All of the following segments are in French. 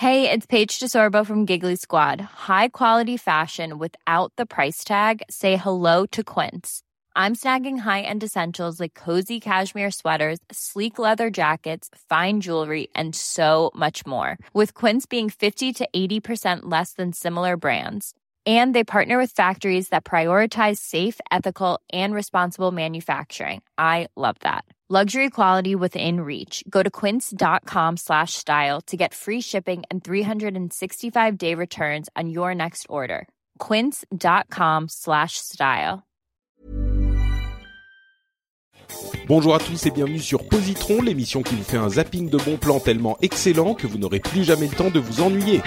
Hey, it's Paige DeSorbo from Giggly Squad. High quality fashion without the price tag. Say hello to Quince. I'm snagging high-end essentials like cozy cashmere sweaters, sleek leather jackets, fine jewelry, and so much more. With Quince being 50 to 80% less than similar brands. And they partner with factories that prioritize safe, ethical, and responsible manufacturing. I love that. Luxury quality within reach. Go to quince.com/style to get free shipping and 365-day returns on your next order. Quince.com/style. Bonjour à tous et bienvenue sur Positron, l'émission qui vous fait un zapping de bons plans tellement excellent que vous n'aurez plus jamais le temps de vous ennuyer.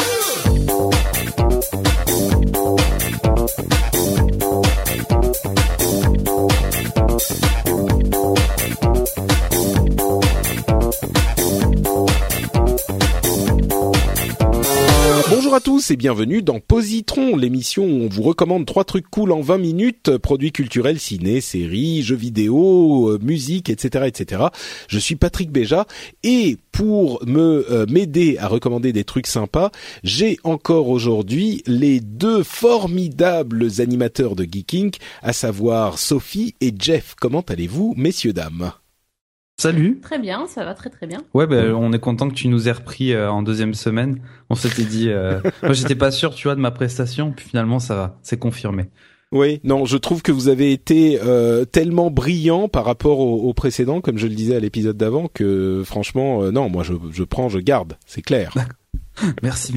Bonjour à tous et bienvenue dans Positron, l'émission où on vous recommande 3 trucs cool en 20 minutes, produits culturels, ciné, séries, jeux vidéo, musique, etc., etc. Je suis Patrick Béja et pour m'aider à recommander des trucs sympas, j'ai encore aujourd'hui les 2 formidables animateurs de Geek Inc, à savoir Sophie et Jeff. Comment allez-vous, messieurs, dames ? Salut. Très bien, ça va très très bien. Ouais, on est content que tu nous aies repris en deuxième semaine. On s'était dit, moi j'étais pas sûr, tu vois, de ma prestation, puis finalement ça va, c'est confirmé. Oui, non, je trouve que vous avez été tellement brillant par rapport au précédent, comme je le disais à l'épisode d'avant, que franchement, non, moi je prends, je garde, c'est clair. Merci.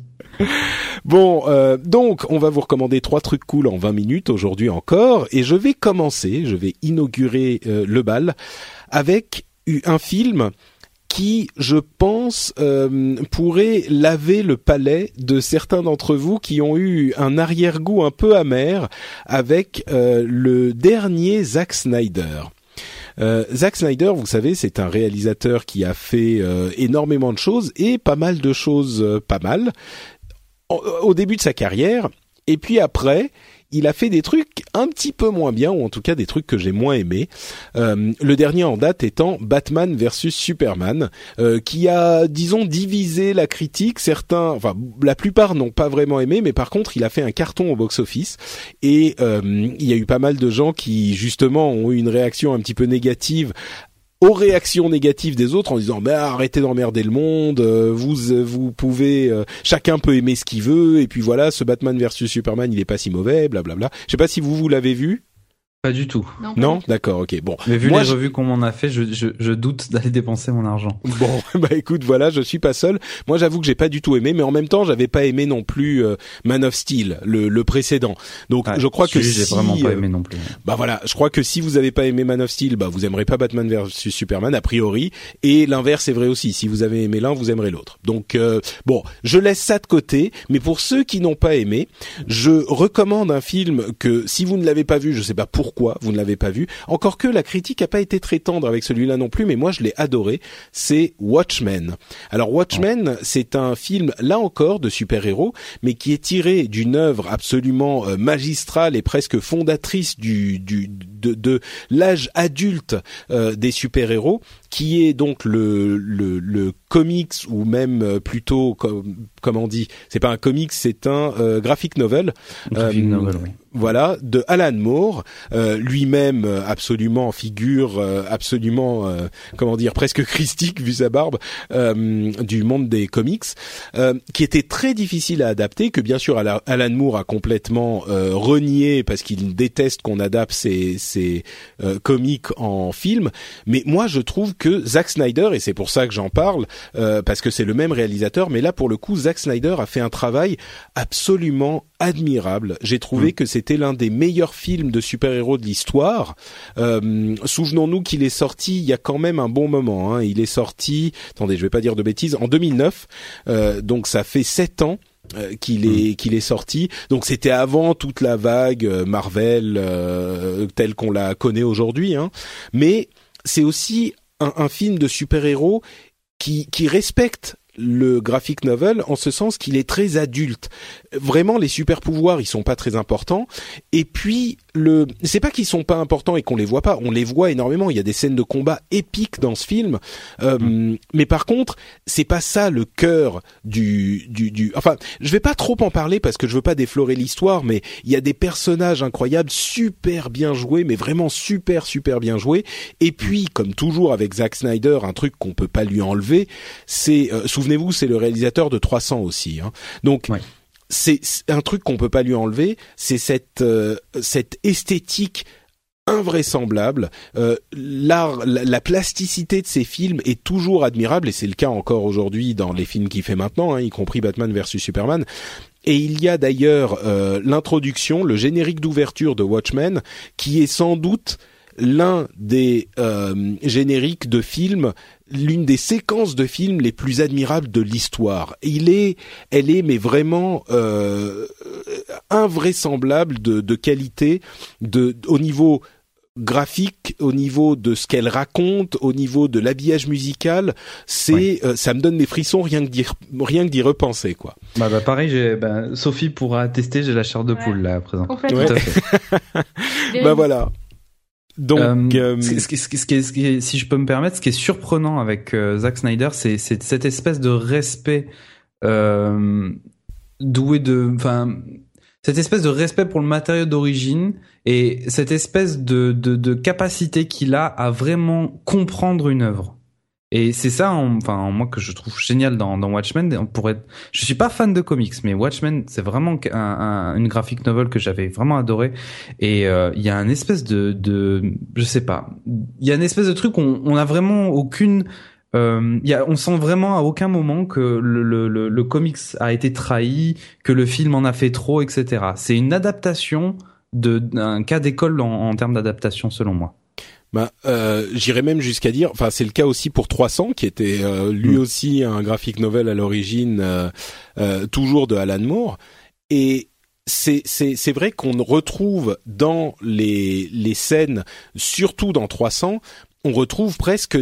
Bon, donc on va vous recommander 3 trucs cool en 20 minutes aujourd'hui encore, et je vais inaugurer le bal avec un film qui, je pense, pourrait laver le palais de certains d'entre vous qui ont eu un arrière-goût un peu amer avec le dernier Zack Snyder. Zack Snyder, vous savez, c'est un réalisateur qui a fait énormément de choses et pas mal de choses pas mal au début de sa carrière, et puis après il a fait des trucs un petit peu moins bien, ou en tout cas des trucs que j'ai moins aimés. Le dernier en date étant Batman versus Superman, qui a, disons, divisé la critique. La plupart n'ont pas vraiment aimé, mais par contre, il a fait un carton au box-office. Et il y a eu pas mal de gens qui, justement, ont eu une réaction un petit peu négative aux réactions négatives des autres en disant mais arrêtez d'emmerder le monde, vous pouvez chacun peut aimer ce qu'il veut, et puis voilà, ce Batman versus Superman il est pas si mauvais, blablabla. Je sais pas si vous l'avez vu. Pas du tout. Non, d'accord, ok, bon. Mais vu les revues qu'on m'en a fait, je doute d'aller dépenser mon argent. Bon, bah écoute, voilà, je suis pas seul. Moi, j'avoue que j'ai pas du tout aimé, mais en même temps, j'avais pas aimé non plus Man of Steel, le précédent. Donc, je crois que j'ai vraiment pas aimé non plus. Bah voilà, je crois que si vous avez pas aimé Man of Steel, bah vous aimerez pas Batman versus Superman a priori, et l'inverse est vrai aussi. Si vous avez aimé l'un, vous aimerez l'autre. Donc bon, je laisse ça de côté, mais pour ceux qui n'ont pas aimé, je recommande un film que si vous ne l'avez pas vu, je sais pas pourquoi vous ne l'avez pas vu, encore que la critique a pas été très tendre avec celui-là non plus, mais moi je l'ai adoré, c'est Watchmen. Alors Watchmen, c'est un film, là encore, de super-héros, mais qui est tiré d'une œuvre absolument magistrale et presque fondatrice de l'âge adulte des super-héros, qui est donc le comics, ou même plutôt, comment on dit, c'est pas un comics, c'est un graphic novel. Graphic novel, oui. Voilà, de Alan Moore, lui-même absolument figure, absolument, comment dire, presque christique vu sa barbe, du monde des comics, qui était très difficile à adapter, que bien sûr Alan Moore a complètement renié parce qu'il déteste qu'on adapte ses comics en film. Mais moi je trouve que Zack Snyder, et c'est pour ça que j'en parle, parce que c'est le même réalisateur, mais là pour le coup Zack Snyder a fait un travail absolument admirable. J'ai trouvé que c'était l'un des meilleurs films de super-héros de l'histoire. Souvenons-nous qu'il est sorti il y a quand même un bon moment, hein. Il est sorti, attendez, je vais pas dire de bêtises, en 2009. Donc ça fait 7 ans qu'il est sorti. Donc c'était avant toute la vague Marvel telle qu'on la connaît aujourd'hui, hein. Mais c'est aussi un film de super-héros qui respecte le graphic novel en ce sens qu'il est très adulte. Vraiment, les super pouvoirs, ils sont pas très importants. Et puis, c'est pas qu'ils sont pas importants et qu'on les voit pas. On les voit énormément. Il y a des scènes de combat épiques dans ce film. Mais par contre, c'est pas ça le cœur du. Enfin, je vais pas trop en parler parce que je veux pas déflorer l'histoire, mais il y a des personnages incroyables, super bien joués, mais vraiment super bien joués. Et puis, comme toujours avec Zack Snyder, un truc qu'on peut pas lui enlever, c'est souvenez-vous, c'est le réalisateur de 300 aussi, hein. Donc ouais. C'est un truc qu'on peut pas lui enlever, c'est cette esthétique invraisemblable. La plasticité de ces films est toujours admirable et c'est le cas encore aujourd'hui dans les films qu'il fait maintenant, hein, y compris Batman vs Superman. Et il y a d'ailleurs l'introduction, le générique d'ouverture de Watchmen, qui est sans doute l'un des génériques de films, l'une des séquences de films les plus admirables de l'histoire. Elle est mais vraiment invraisemblable de qualité, au niveau graphique, au niveau de ce qu'elle raconte, au niveau de l'habillage musical, c'est ça me donne des frissons rien que d'y repenser, quoi. Bah pareil, Sophie pourra attester, j'ai la chair de poule là à présent. En fait, tout à fait. Bah voilà. Donc, si je peux me permettre, ce qui est surprenant avec Zack Snyder, c'est cette espèce de respect cette espèce de respect pour le matériau d'origine et cette espèce de capacité qu'il a à vraiment comprendre une œuvre. Et c'est ça, moi que je trouve génial dans Watchmen. Je suis pas fan de comics, mais Watchmen, c'est vraiment une graphic novel que j'avais vraiment adoré. Et il y a un espèce je sais pas, il y a une espèce de truc où on a vraiment aucune. On sent vraiment à aucun moment que le comics a été trahi, que le film en a fait trop, etc. C'est une adaptation d'un cas d'école en termes d'adaptation, selon moi. J'irais même jusqu'à dire, enfin c'est le cas aussi pour 300 qui était lui aussi un graphic novel à l'origine, toujours de Alan Moore, et c'est vrai qu'on retrouve dans les scènes, surtout dans 300, on retrouve presque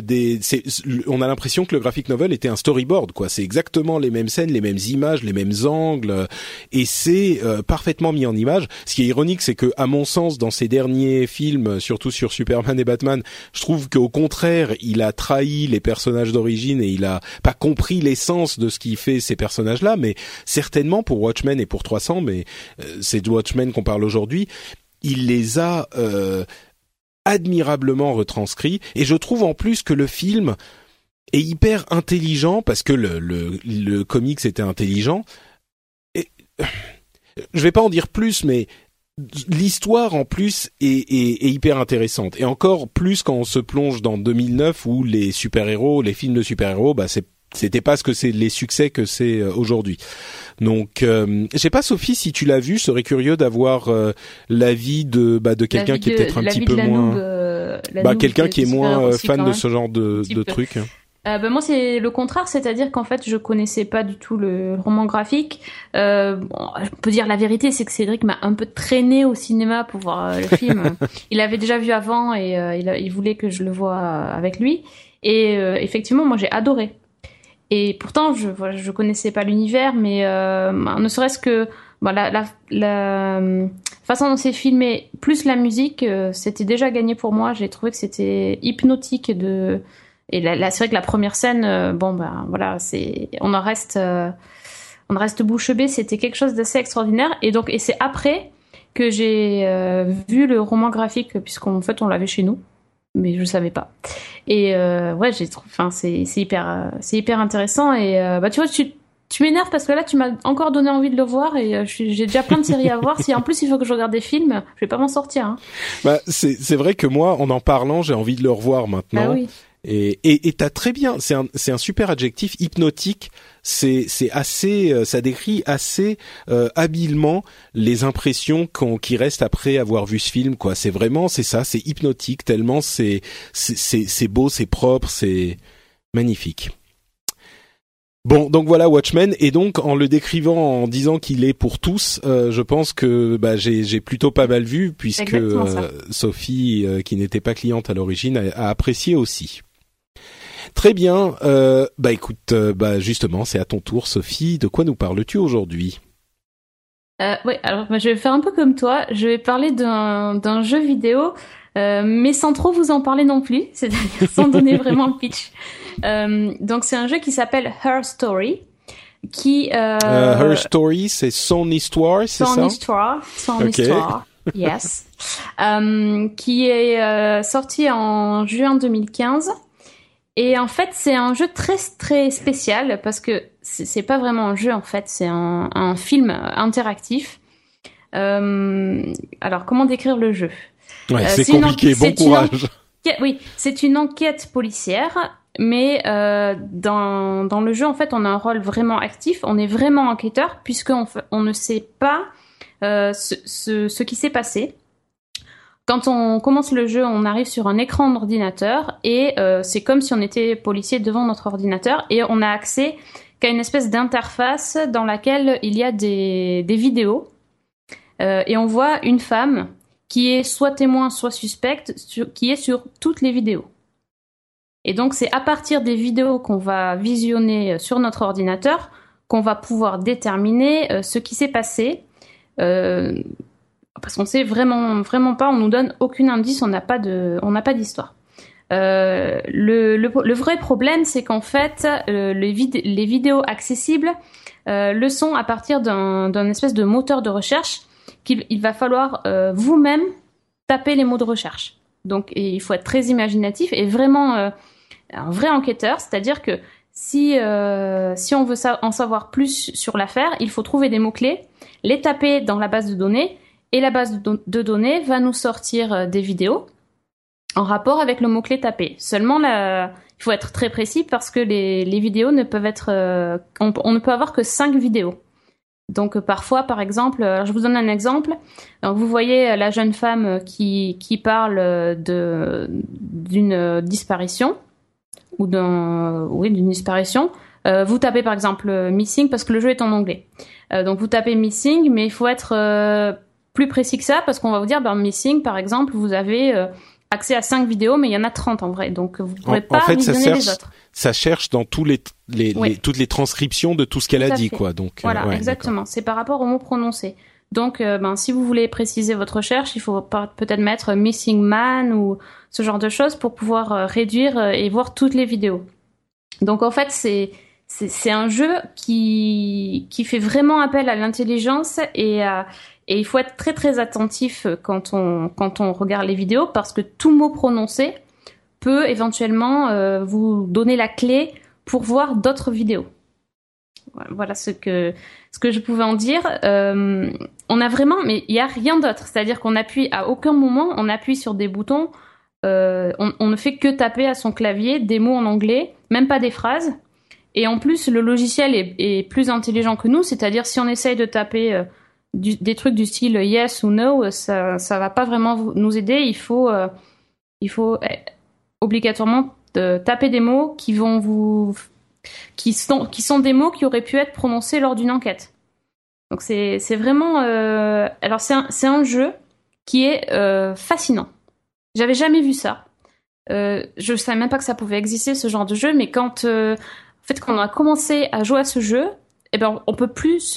on a l'impression que le graphic novel était un storyboard, quoi. C'est exactement les mêmes scènes, les mêmes images, les mêmes angles, et c'est parfaitement mis en image. Ce qui est ironique, c'est que, à mon sens, dans ces derniers films, surtout sur Superman et Batman, je trouve qu'au contraire, il a trahi les personnages d'origine et il a pas compris l'essence de ce qui fait ces personnages-là, mais certainement pour Watchmen et pour 300, mais c'est de Watchmen qu'on parle aujourd'hui, il les a admirablement retranscrit, et je trouve en plus que le film est hyper intelligent parce que le comics était intelligent. Et je vais pas en dire plus, mais l'histoire en plus est hyper intéressante, et encore plus quand on se plonge dans 2009 où les films de super-héros, c'était pas ce que c'est, les succès que c'est aujourd'hui. Donc, je sais pas, Sophie, si tu l'as vu, je serais curieux d'avoir l'avis de quelqu'un qui est peut-être un petit peu moins, quelqu'un qui est moins fan de ce genre de truc. Moi, c'est le contraire, c'est-à-dire qu'en fait, je connaissais pas du tout le roman graphique. Je peux dire la vérité, c'est que Cédric m'a un peu traîné au cinéma pour voir le film. Il avait déjà vu avant et il voulait que je le voie avec lui. Et effectivement, moi, j'ai adoré. Et pourtant, je connaissais pas l'univers, mais ne serait-ce que la façon dont c'est filmé, plus la musique, c'était déjà gagné pour moi. J'ai trouvé que c'était hypnotique et là, c'est vrai que la première scène, on en reste bouche bée. C'était quelque chose d'assez extraordinaire. Et c'est après que j'ai vu le roman graphique, puisqu'en fait, on l'avait chez nous. Mais je savais pas. Et j'ai trouvé, c'est hyper intéressant. Et tu vois, tu m'énerves parce que là tu m'as encore donné envie de le voir, et j'ai déjà plein de séries à voir. Si en plus il faut que je regarde des films, je vais pas m'en sortir, hein. C'est vrai que moi, en parlant, j'ai envie de le revoir maintenant. Ah oui. Et t'as très bien, c'est un super adjectif, hypnotique. C'est assez, ça décrit assez habilement les impressions qui restent après avoir vu ce film, quoi. C'est ça, c'est hypnotique, tellement c'est beau, c'est propre, c'est magnifique. Bon, donc voilà Watchmen, et donc en le décrivant, en disant qu'il est pour tous, je pense que j'ai plutôt pas mal vu, puisque Sophie, qui n'était pas cliente à l'origine, a apprécié aussi. Très bien. Écoute, justement, c'est à ton tour, Sophie. De quoi nous parles-tu aujourd'hui? Oui, alors je vais faire un peu comme toi. Je vais parler d'un jeu vidéo, mais sans trop vous en parler non plus, c'est-à-dire sans donner vraiment le pitch. Donc c'est un jeu qui s'appelle Her Story, Her Story, c'est son histoire, c'est ça? Son histoire. Yes. Qui est sorti en juin 2015. Et en fait, c'est un jeu très très spécial parce que c'est pas vraiment un jeu en fait, c'est un film interactif. Alors, comment décrire le jeu? Ouais, c'est compliqué. Bon courage. Oui, c'est une enquête policière, mais dans le jeu en fait, on a un rôle vraiment actif. On est vraiment enquêteur puisqu'on ne sait pas ce qui s'est passé. Quand on commence le jeu, on arrive sur un écran d'ordinateur et c'est comme si on était policier devant notre ordinateur et on a accès qu'à une espèce d'interface dans laquelle il y a des vidéos et on voit une femme qui est soit témoin, soit suspecte, qui est sur toutes les vidéos. Et donc c'est à partir des vidéos qu'on va visionner sur notre ordinateur qu'on va pouvoir déterminer ce qui s'est passé. Parce qu'on sait vraiment pas, on nous donne aucun indice, on n'a pas d'histoire. Le vrai problème, c'est qu'en fait, les vidéos accessibles le sont à partir d'un espèce de moteur de recherche qu'il va falloir vous-même taper les mots de recherche. Donc, il faut être très imaginatif et vraiment un vrai enquêteur, c'est-à-dire que si on veut en savoir plus sur l'affaire, il faut trouver des mots-clés, les taper dans la base de données. Et la base de données va nous sortir des vidéos en rapport avec le mot-clé tapé. Seulement, il faut être très précis parce que les vidéos ne peuvent être... on ne peut avoir que 5 vidéos. Donc parfois, par exemple, je vous donne un exemple. Donc, vous voyez la jeune femme qui parle d'une disparition ou d'une disparition. Vous tapez par exemple missing parce que le jeu est en anglais. Donc vous tapez missing, mais il faut être plus précis que ça parce qu'on va vous dire missing par exemple, vous avez accès à 5 vidéos mais il y en a 30 en vrai. Donc vous pourrez pas visionner les autres. Ça cherche dans toutes les transcriptions de tout ce qu'elle a dit quoi. Donc voilà, exactement, d'accord. C'est par rapport aux mots prononcés. Donc si vous voulez préciser votre recherche, il faut peut-être mettre missing man ou ce genre de choses pour pouvoir réduire et voir toutes les vidéos. Donc en fait, c'est un jeu qui fait vraiment appel à l'intelligence et il faut être très très attentif quand on regarde les vidéos parce que tout mot prononcé peut éventuellement vous donner la clé pour voir d'autres vidéos. Voilà ce que je pouvais en dire. On a vraiment, mais il y a rien d'autre. C'est-à-dire qu'on appuie à aucun moment, on appuie sur des boutons. On ne fait que taper à son clavier des mots en anglais, même pas des phrases. Et en plus, le logiciel est plus intelligent que nous, c'est-à-dire si on essaye de taper des trucs du style yes ou no, ça va pas vraiment nous aider. Il faut obligatoirement taper des mots qui sont des mots qui auraient pu être prononcés lors d'une enquête. Donc c'est vraiment alors c'est un jeu qui est fascinant. J'avais jamais vu ça. Je savais même pas que ça pouvait exister ce genre de jeu, mais quand on a commencé à jouer à ce jeu, on peut plus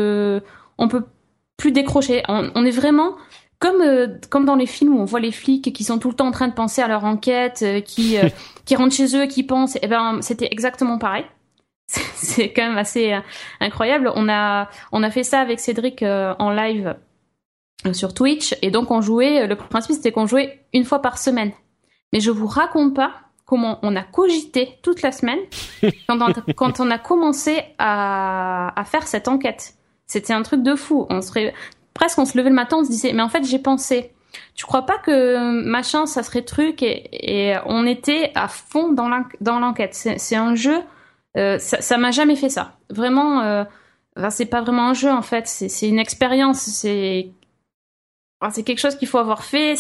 décrocher. On est vraiment comme dans les films où on voit les flics qui sont tout le temps en train de penser à leur enquête, qui rentrent chez eux et qui pensent. C'était exactement pareil. C'est quand même assez incroyable. On a fait ça avec Cédric en live sur Twitch et donc on jouait. Le principe c'était qu'on jouait une fois par semaine. Mais je vous raconte pas comment on a cogité toute la semaine quand on a commencé à faire cette enquête. C'était un truc de fou. On se levait le matin, on se disait mais en fait j'ai pensé. Tu crois pas que machin ça serait truc et on était à fond dans l'enquête. C'est un jeu. Ça m'a jamais fait ça. Vraiment, c'est pas vraiment un jeu en fait. C'est une expérience. C'est quelque chose qu'il faut avoir fait.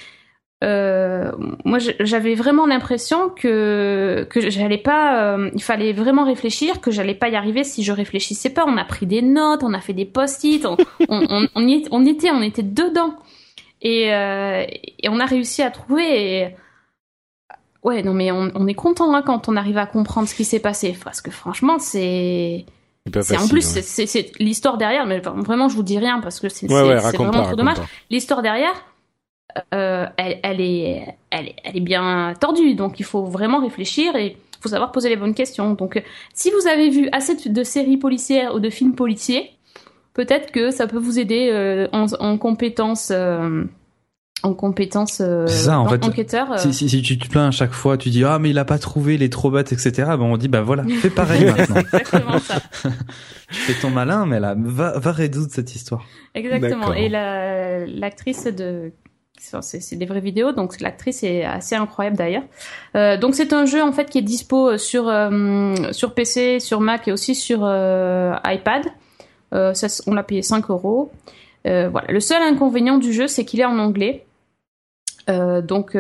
Moi, j'avais vraiment l'impression que j'allais pas. Il fallait vraiment réfléchir, que j'allais pas y arriver si je réfléchissais pas. On a pris des notes, on a fait des post-it, on était dedans et on a réussi à trouver. Ouais, non, mais on est content hein, quand on arrive à comprendre ce qui s'est passé, parce que franchement, c'est facile, en plus ouais. c'est l'histoire derrière, mais vraiment je vous dis rien parce que c'est raconte-moi, vraiment trop dommage. raconte-moi. L'histoire derrière, elle est bien tordue, donc il faut vraiment réfléchir et il faut savoir poser les bonnes questions. Donc si vous avez vu assez de séries policières ou de films policiers, peut-être que ça peut vous aider en compétences. En compétences C'est ça, en fait, enquêteur. Si tu te plains à chaque fois, tu dis mais il a pas trouvé, il est trop bête, etc. Ben on dit voilà, fais pareil maintenant. Exactement ça. Tu fais ton malin, mais là va résoudre cette histoire. Exactement. D'accord. Et l'actrice c'est des vraies vidéos, donc l'actrice est assez incroyable d'ailleurs. Donc c'est un jeu en fait qui est dispo sur PC, sur Mac et aussi sur iPad. Ça, on l'a payé 5€. Voilà. Le seul inconvénient du jeu, c'est qu'il est en anglais. Donc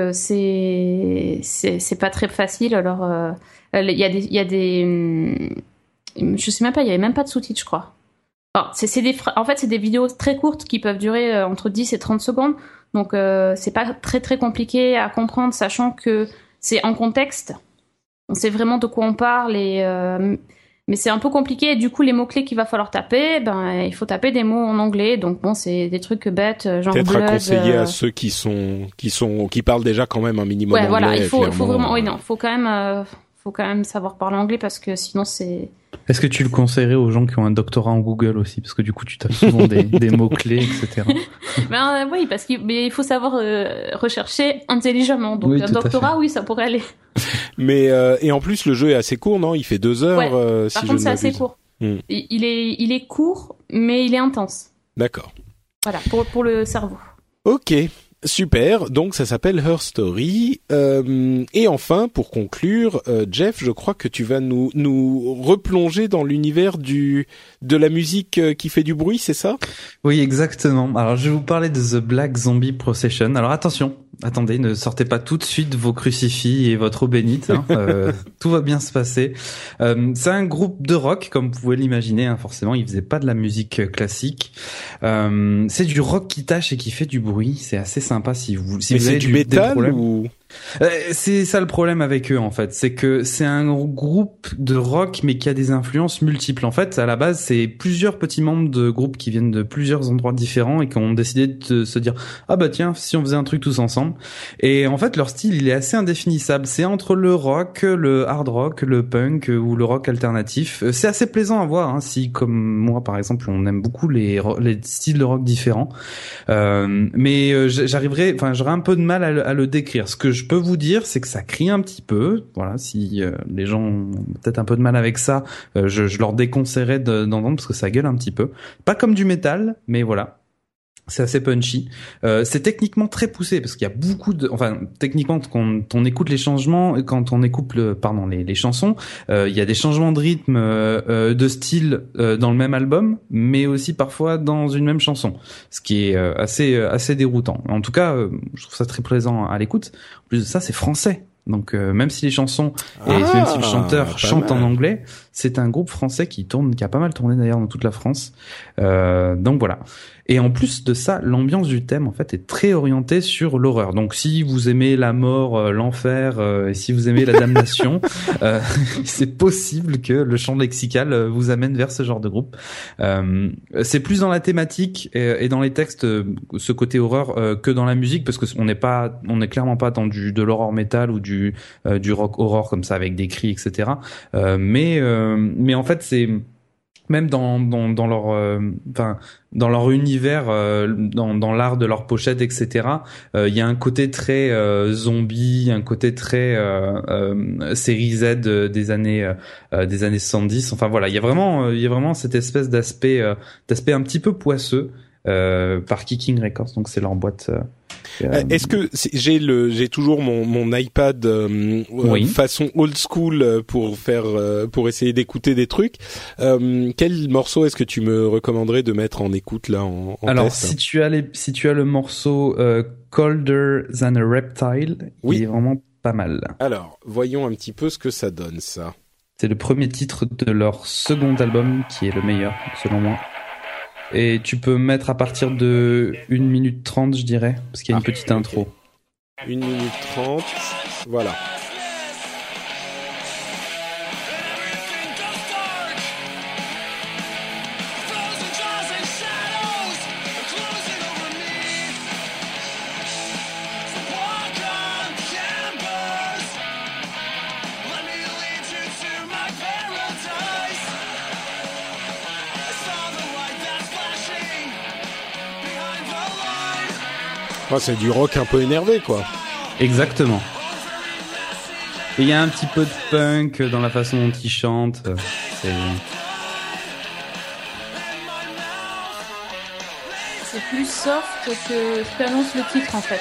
c'est pas très facile. Alors il y a des je sais même pas, il y avait même pas de sous-titres, je crois. Alors, en fait, c'est des vidéos très courtes qui peuvent durer entre 10 et 30 secondes. Donc c'est pas très très compliqué à comprendre, sachant que c'est en contexte. On sait vraiment de quoi on parle mais c'est un peu compliqué et du coup les mots-clés qu'il va falloir taper, il faut taper des mots en anglais. Donc bon, c'est des trucs bêtes, genre Peut-être blood, à conseiller à ceux qui parlent déjà quand même un minimum anglais. Voilà, il faut vraiment, faut quand même savoir parler anglais parce que sinon c'est. Est-ce que tu le conseillerais aux gens qui ont un doctorat en Google aussi, parce que du coup tu tapes souvent des mots clés, etc. Oui, parce qu'il faut savoir rechercher intelligemment. Donc oui, un doctorat, oui, ça pourrait aller. Mais et en plus le jeu est assez court, non? Il fait 2 heures. Ouais. Si Par je contre, ne c'est assez m'abuse. court. Il est court, mais il est intense. D'accord. Voilà, pour le cerveau. Ok. Super, donc ça s'appelle Her Story. Et enfin, pour conclure, Jeff, je crois que tu vas nous replonger dans l'univers de la musique qui fait du bruit, c'est ça? Oui, exactement. Alors, je vais vous parler de The Black Zombie Procession. Alors, attention, attendez, ne sortez pas tout de suite vos crucifix et votre eau bénite. Tout va bien se passer. C'est un groupe de rock, comme vous pouvez l'imaginer. Forcément, ils faisaient pas de la musique classique. C'est du rock qui tâche et qui fait du bruit. C'est assez sympa si vous avez du métal ou... C'est ça le problème avec eux en fait, c'est que c'est un groupe de rock mais qui a des influences multiples. En fait, à la base, c'est plusieurs petits membres de groupes qui viennent de plusieurs endroits différents et qui ont décidé de se dire tiens, si on faisait un truc tous ensemble. Et en fait, leur style, il est assez indéfinissable. C'est entre le rock, le hard rock, le punk ou le rock alternatif. C'est assez plaisant à voir si comme moi par exemple, on aime beaucoup les styles de rock différents. Mais j'aurais un peu de mal à le décrire. Ce que je peux vous dire, c'est que ça crie un petit peu. Voilà, si les gens ont peut-être un peu de mal avec ça, je leur déconseillerais d'entendre parce que ça gueule un petit peu. Pas comme du métal, mais voilà. C'est assez punchy. C'est techniquement très poussé parce qu'il y a beaucoup techniquement quand on écoute les changements, quand on écoute les chansons, il y a des changements de rythme, de style dans le même album, mais aussi parfois dans une même chanson, ce qui est assez déroutant. En tout cas, je trouve ça très plaisant à l'écoute. En plus de ça, c'est français. Donc même si les chansons même si le chanteur chante en anglais, c'est un groupe français qui a pas mal tourné d'ailleurs dans toute la France. Donc voilà. Et en plus de ça, l'ambiance du thème en fait est très orientée sur l'horreur. Donc si vous aimez la mort, l'enfer, et si vous aimez la damnation, c'est possible que le champ lexical vous amène vers ce genre de groupe. C'est plus dans la thématique et dans les textes ce côté horreur que dans la musique, parce que on est clairement pas dans de l'horror metal ou du rock horror comme ça avec des cris, etc. Mais en fait c'est même dans leur univers, dans l'art de leur pochette, etc. Il y a un côté très zombie, un côté très série Z des années 70. Enfin voilà, il y a vraiment cette espèce d'aspect un petit peu poisseux par Kicking Records. Donc c'est leur boîte. Est-ce que j'ai toujours mon iPad oui. façon old school pour essayer d'écouter des trucs. Quel morceau est-ce que tu me recommanderais de mettre en écoute là en Alors test? si tu as le morceau Colder Than a Reptile, oui. Il est vraiment pas mal. Alors voyons un petit peu ce que ça donne ça. C'est le premier titre de leur second album qui est le meilleur selon moi. Et tu peux mettre à partir de 1 minute 30, je dirais, parce qu'il y a une petite intro. 1 minute 30, voilà. Oh, c'est du rock un peu énervé, quoi. Exactement. Et il y a un petit peu de punk dans la façon dont il chante. C'est plus soft que ce qu'annonce le titre, en fait.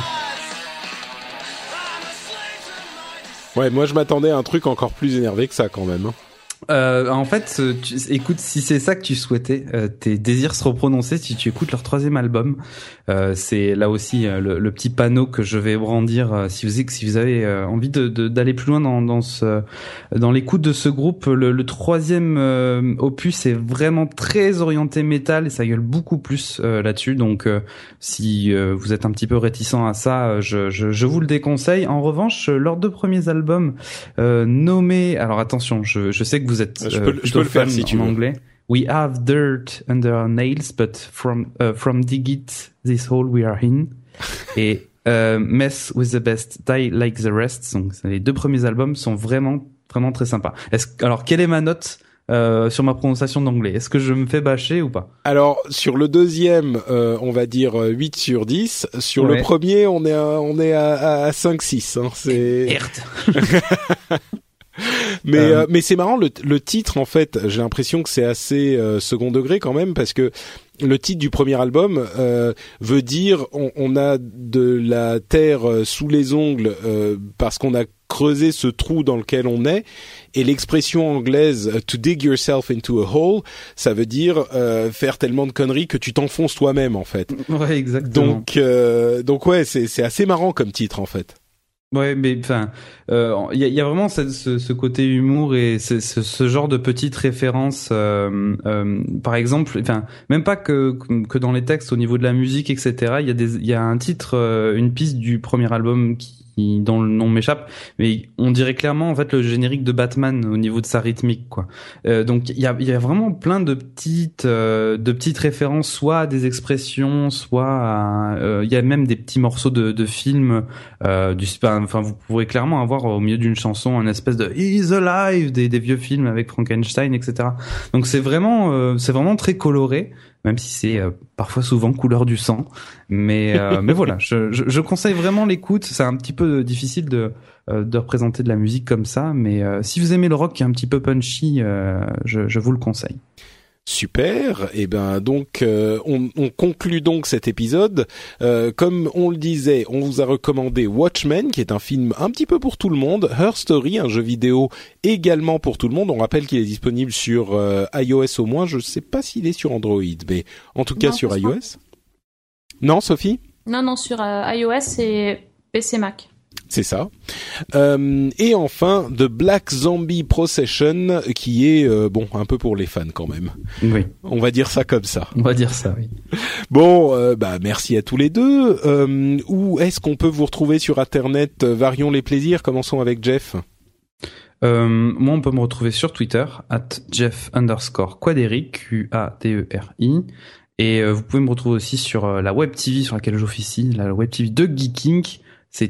Ouais, moi je m'attendais à un truc encore plus énervé que ça, quand même. En fait, écoute, si c'est ça que tu souhaitais, tes désirs se reprononcer si tu écoutes leur 3e album. C'est là aussi le petit panneau que je vais brandir si vous avez envie d'aller plus loin dans l'écoute de ce groupe. Le 3e opus est vraiment très orienté métal et ça gueule beaucoup plus là-dessus. Donc si vous êtes un petit peu réticent à ça, je vous le déconseille. En revanche, leurs 2 premiers albums nommés, alors attention, je sais que vous êtes je peux le faire si tu veux. Anglais. We have dirt under our nails, but from dig it this hole we are in. Et Mess with the best, die like the rest. Donc les 2 premiers albums sont vraiment vraiment très sympas. Alors quelle est ma note sur ma prononciation d'anglais? Est-ce que je me fais bâcher ou pas? Alors sur le 2e, on va dire 8 sur 10. Sur le premier, on est à 5-6. Hein. C'est Merde. Mais c'est marrant, le titre, en fait, j'ai l'impression que c'est assez second degré quand même, parce que le titre du premier album veut dire on a de la terre sous les ongles parce qu'on a creusé ce trou dans lequel on est, et l'expression anglaise to dig yourself into a hole, ça veut dire faire tellement de conneries que tu t'enfonces toi-même, en fait. Ouais, exactement. Donc ouais, c'est assez marrant comme titre, en fait. Ouais, mais enfin, y a vraiment ce côté humour et ce genre de petites références. Par exemple, enfin, même pas que dans les textes, au niveau de la musique, etc. Il y a un titre, une piste du premier album dont le nom m'échappe, mais on dirait clairement en fait le générique de Batman au niveau de sa rythmique, quoi. Donc il y a vraiment plein de petites références, soit à des expressions, soit il y a même des petits morceaux de films enfin vous pourrez clairement avoir au milieu d'une chanson un espèce de He's Alive des vieux films avec Frankenstein, etc. Donc c'est vraiment très coloré, même si c'est parfois souvent couleur du sang, mais voilà, je conseille vraiment l'écoute. C'est un petit peu difficile de représenter de la musique comme ça, mais si vous aimez le rock qui est un petit peu punchy, je vous le conseille. Super. Et ben donc on conclut donc cet épisode. Comme on le disait, on vous a recommandé Watchmen, qui est un film un petit peu pour tout le monde. Her Story, un jeu vidéo également pour tout le monde. On rappelle qu'il est disponible sur iOS au moins. Je sais pas s'il est sur Android, mais en tout cas sur iOS. Non, Sophie ? Non, sur iOS et PC Mac. C'est ça. Et enfin, The Black Zombie Procession, qui est un peu pour les fans quand même. Oui. On va dire ça comme ça. On va dire ça, oui. Bon, merci à tous les deux. Où est-ce qu'on peut vous retrouver sur Internet ? Varions les plaisirs. Commençons avec Jeff. Moi, on peut me retrouver sur Twitter @Jeff_Quaderi, Quaderi. Et vous pouvez me retrouver aussi sur la web TV sur laquelle j'officie, la web TV de Geeking. C'est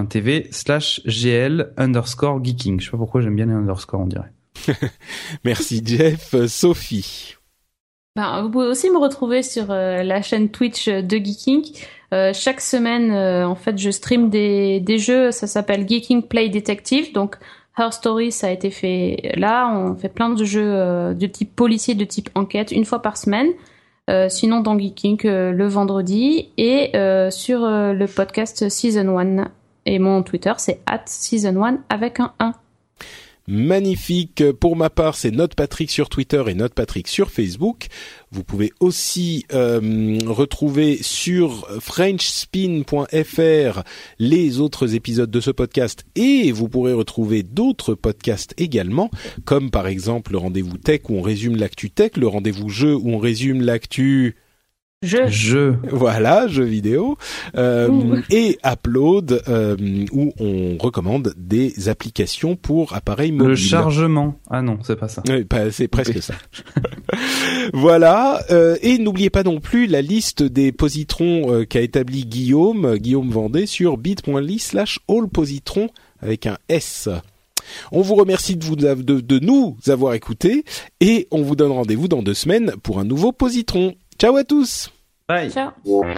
twitch.tv/GL_Geeking. Je sais pas pourquoi j'aime bien les underscores, on dirait. Merci Jeff. Sophie. Vous pouvez aussi me retrouver sur la chaîne Twitch de Geeking. Chaque semaine, en fait, je stream des jeux. Ça s'appelle Geeking Play Detective. Donc, Her Story, ça a été fait là. On fait plein de jeux de type policier, de type enquête, une fois par semaine. Sinon dans Geeking le vendredi et sur le podcast Season 1 et mon Twitter c'est @Season1 avec un 1. Magnifique. Pour ma part, c'est NotePatrick sur Twitter et NotePatrick sur Facebook. Vous pouvez aussi retrouver sur FrenchSpin.fr les autres épisodes de ce podcast, et vous pourrez retrouver d'autres podcasts également, comme par exemple le rendez-vous tech où on résume l'actu tech, le rendez-vous jeu où on résume l'actu... Jeux. Voilà, jeux vidéo. Et Upload, où on recommande des applications pour appareils mobiles. Le chargement. Ah non, c'est pas ça. Oui, c'est presque ça. Voilà. Et n'oubliez pas non plus la liste des positrons qu'a établi Guillaume Vendée sur bit.ly/allpositron avec un S. On vous remercie de nous avoir écoutés et on vous donne rendez-vous dans 2 semaines pour un nouveau positron. Ciao à tous! Bye. Ciao.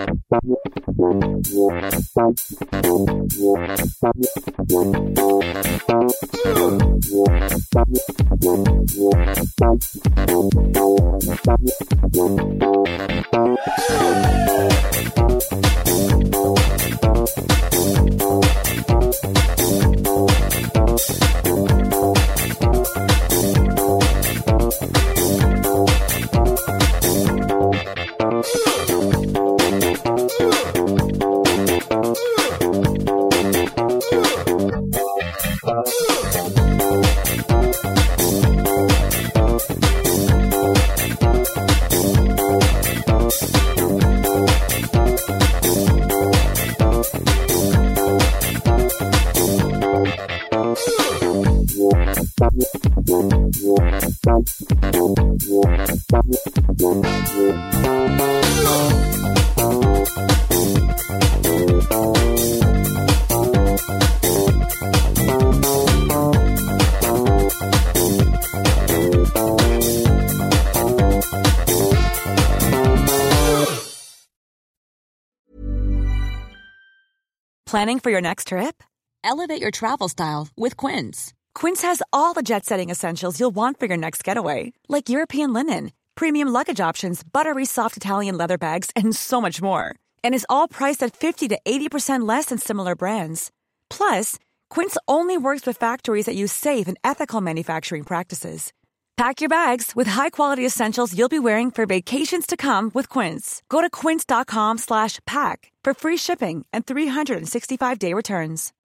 Planning for your next trip? Elevate your travel style with Quince. Quince has all the jet-setting essentials you'll want for your next getaway, like European linen, premium luggage options, buttery soft Italian leather bags, and so much more. And is all priced at 50 to 80% less than similar brands. Plus, Quince only works with factories that use safe and ethical manufacturing practices. Pack your bags with high-quality essentials you'll be wearing for vacations to come with Quince. Go to quince.com/pack for free shipping and 365-day returns.